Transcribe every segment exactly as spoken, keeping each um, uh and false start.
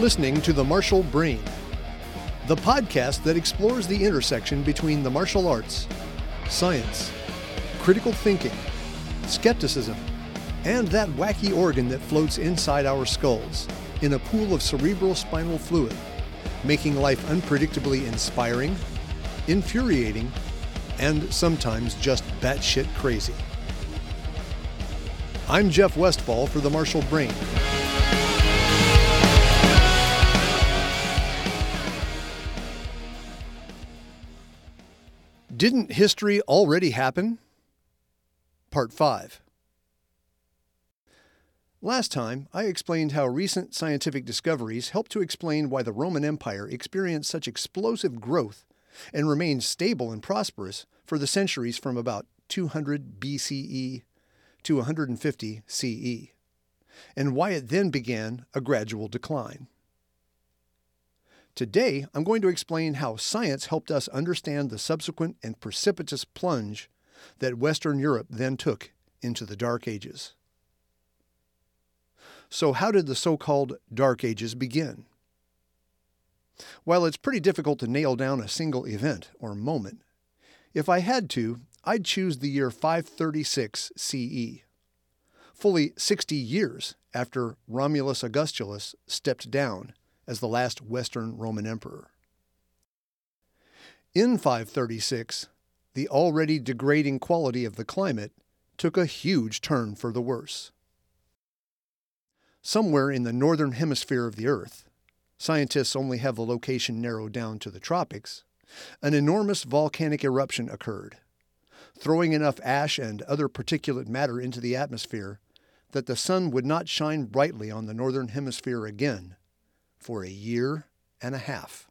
listening to The Martial Brain, the podcast that explores the intersection between the martial arts, science, critical thinking, skepticism, and that wacky organ that floats inside our skulls in a pool of cerebral spinal fluid, making life unpredictably inspiring, infuriating, and sometimes just batshit crazy. I'm Jeff Westfall for The Martial Brain. Didn't history already happen? Part five. Last time, I explained how recent scientific discoveries helped to explain why the Roman Empire experienced such explosive growth and remained stable and prosperous for the centuries from about two hundred B C E to one hundred fifty C E, and why it then began a gradual decline. Today, I'm going to explain how science helped us understand the subsequent and precipitous plunge that Western Europe then took into the Dark Ages. So how did the so-called Dark Ages begin? While it's pretty difficult to nail down a single event or moment, if I had to, I'd choose the year five thirty-six C E, fully sixty years after Romulus Augustulus stepped down as the last Western Roman emperor. In five thirty-six, the already degrading quality of the climate took a huge turn for the worse. Somewhere in the northern hemisphere of the Earth, scientists only have the location narrowed down to the tropics, an enormous volcanic eruption occurred, throwing enough ash and other particulate matter into the atmosphere that the sun would not shine brightly on the northern hemisphere again for a year and a half.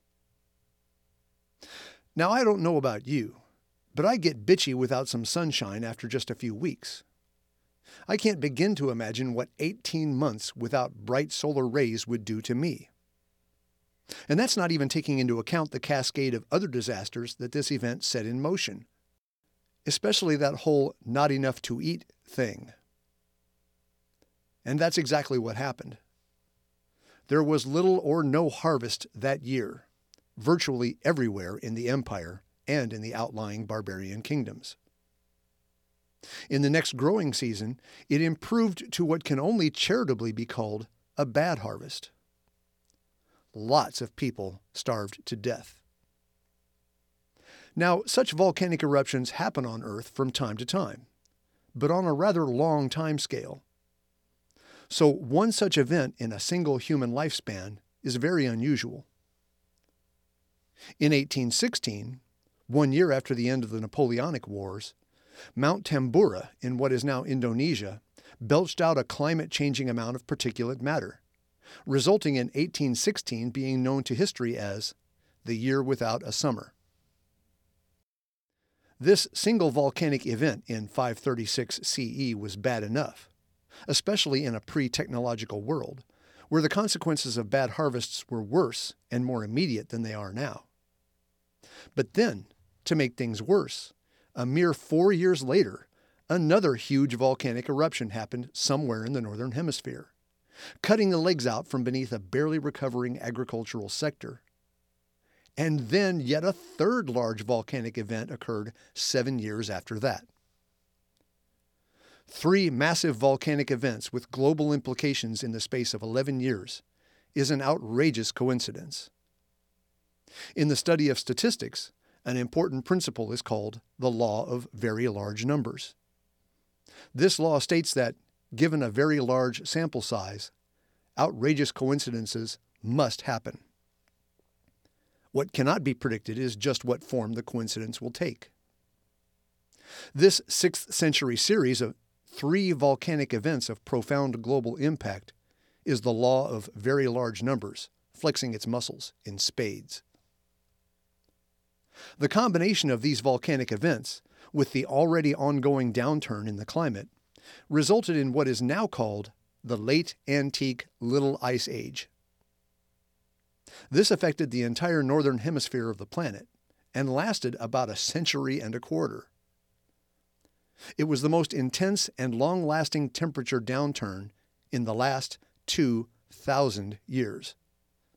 Now, I don't know about you, but I get bitchy without some sunshine after just a few weeks. I can't begin to imagine what eighteen months without bright solar rays would do to me. And that's not even taking into account the cascade of other disasters that this event set in motion, especially that whole not enough to eat thing. And that's exactly what happened. There was little or no harvest that year, virtually everywhere in the empire and in the outlying barbarian kingdoms. In the next growing season, it improved to what can only charitably be called a bad harvest. Lots of people starved to death. Now, such volcanic eruptions happen on Earth from time to time, but on a rather long time scale. So one such event in a single human lifespan is very unusual. In eighteen sixteen, one year after the end of the Napoleonic Wars, Mount Tambora in what is now Indonesia belched out a climate-changing amount of particulate matter, resulting in eighteen sixteen being known to history as the year without a summer. This single volcanic event in five thirty-six C E was bad enough, especially in a pre-technological world, where the consequences of bad harvests were worse and more immediate than they are now. But then, to make things worse, a mere four years later, another huge volcanic eruption happened somewhere in the northern hemisphere, cutting the legs out from beneath a barely recovering agricultural sector. And then yet a third large volcanic event occurred seven years after that. Three massive volcanic events with global implications in the space of eleven years is an outrageous coincidence. In the study of statistics, an important principle is called the law of very large numbers. This law states that, given a very large sample size, outrageous coincidences must happen. What cannot be predicted is just what form the coincidence will take. This sixth century series of three volcanic events of profound global impact is the law of very large numbers, flexing its muscles in spades. The combination of these volcanic events, with the already ongoing downturn in the climate, resulted in what is now called the Late Antique Little Ice Age. This affected the entire northern hemisphere of the planet and lasted about a century and a quarter. It was the most intense and long-lasting temperature downturn in the last two thousand years,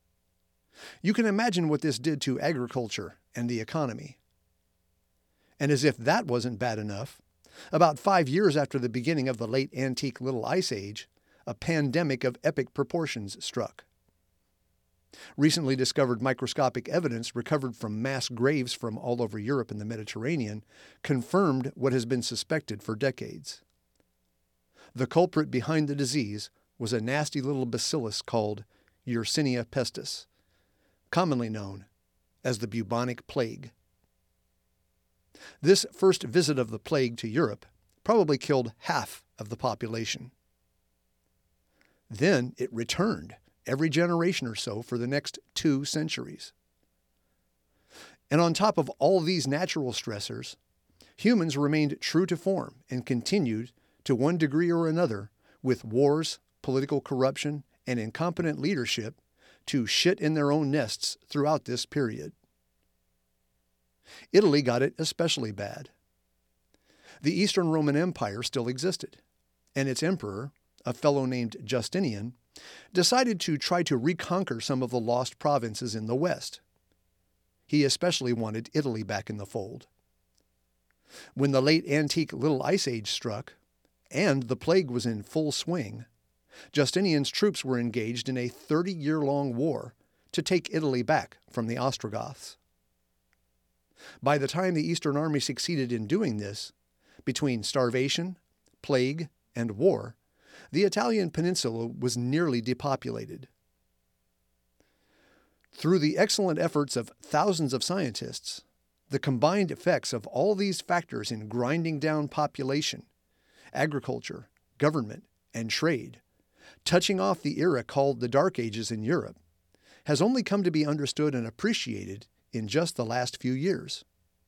You can imagine what this did to agriculture and the economy. And as if that wasn't bad enough, about five years after the beginning of the late antique Little Ice Age, a pandemic of epic proportions struck. Recently discovered microscopic evidence recovered from mass graves from all over Europe and the Mediterranean confirmed what has been suspected for decades. The culprit behind the disease was a nasty little bacillus called Yersinia pestis, commonly known as the bubonic plague. This first visit of the plague to Europe probably killed half of the population. Then it returned every generation or so for the next two centuries. And on top of all these natural stressors, humans remained true to form and continued, to one degree or another, with wars, political corruption, and incompetent leadership, to shit in their own nests throughout this period. Italy got it especially bad. The Eastern Roman Empire still existed, and its emperor, a fellow named Justinian, decided to try to reconquer some of the lost provinces in the West. He especially wanted Italy back in the fold. When the late antique Little Ice Age struck, and the plague was in full swing, Justinian's troops were engaged in a thirty-year-long war to take Italy back from the Ostrogoths. By the time the Eastern Army succeeded in doing this, between starvation, plague, and war, the Italian peninsula was nearly depopulated. Through the excellent efforts of thousands of scientists, the combined effects of all these factors in grinding down population, agriculture, government, and trade, touching off the era called the Dark Ages in Europe, has only come to be understood and appreciated in just the last few years.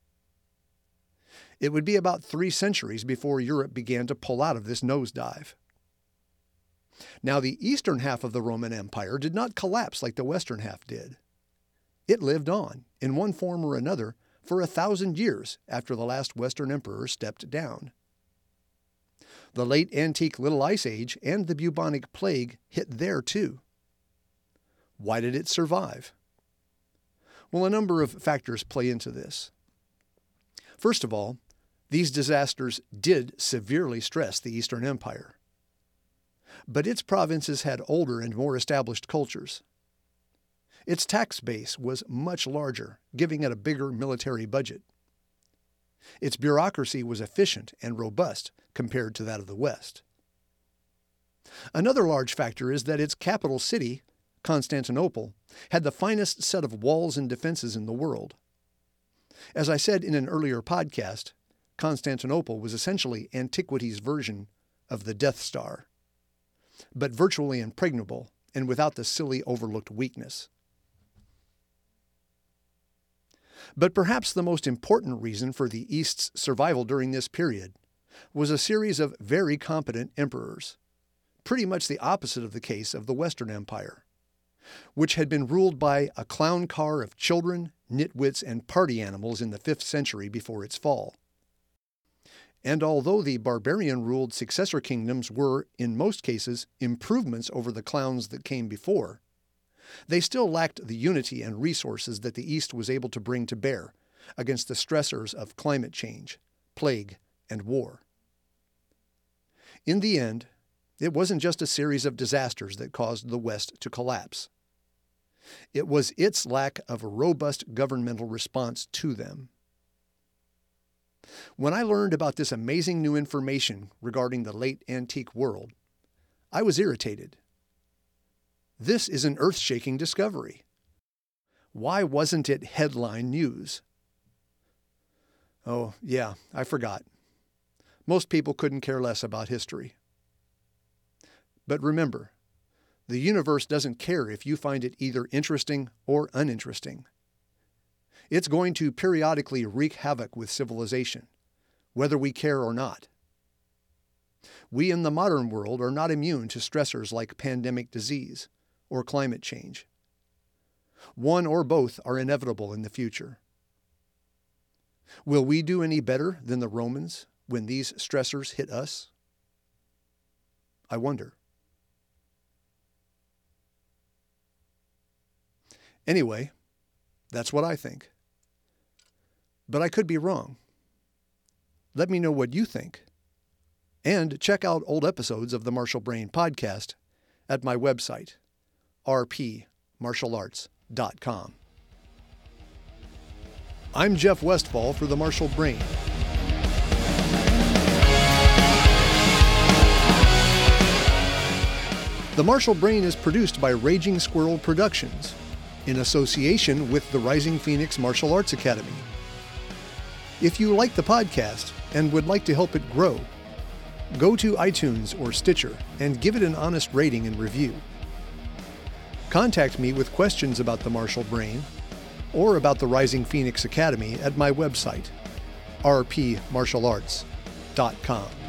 It would be about three centuries before Europe began to pull out of this nosedive. Now, the eastern half of the Roman Empire did not collapse like the western half did. It lived on, in one form or another, for a thousand years after the last Western emperor stepped down. The late antique Little Ice Age and the bubonic plague hit there too. Why did it survive? Well, a number of factors play into this. First of all, these disasters did severely stress the Eastern Empire. But its provinces had older and more established cultures. Its tax base was much larger, giving it a bigger military budget. Its bureaucracy was efficient and robust compared to that of the West. Another large factor is that its capital city, Constantinople, had the finest set of walls and defenses in the world. As I said in an earlier podcast, Constantinople was essentially antiquity's version of the Death Star, but virtually impregnable and without the silly overlooked weakness. But perhaps the most important reason for the East's survival during this period was a series of very competent emperors, pretty much the opposite of the case of the Western Empire, which had been ruled by a clown car of children, nitwits, and party animals in the fifth century before its fall. And although the barbarian-ruled successor kingdoms were, in most cases, improvements over the clowns that came before, they still lacked the unity and resources that the East was able to bring to bear against the stressors of climate change, plague, and war. In the end, it wasn't just a series of disasters that caused the West to collapse. It was its lack of a robust governmental response to them. When I learned about this amazing new information regarding the late antique world, I was irritated. This is an earth-shaking discovery. Why wasn't it headline news? Oh, yeah, I forgot. Most people couldn't care less about history. But remember, the universe doesn't care if you find it either interesting or uninteresting. It's going to periodically wreak havoc with civilization, whether we care or not. We in the modern world are not immune to stressors like pandemic disease or climate change. One or both are inevitable in the future. Will we do any better than the Romans when these stressors hit us? I wonder. Anyway, that's what I think. But I could be wrong. Let me know what you think. And check out old episodes of the Martial Brain podcast at my website, r p martial arts dot com. I'm Jeff Westfall for the Martial Brain. The Martial Brain is produced by Raging Squirrel Productions in association with the Rising Phoenix Martial Arts Academy. If you like the podcast and would like to help it grow, go to iTunes or Stitcher and give it an honest rating and review. Contact me with questions about the Martial Brain or about the Rising Phoenix Academy at my website, r p martial arts dot com.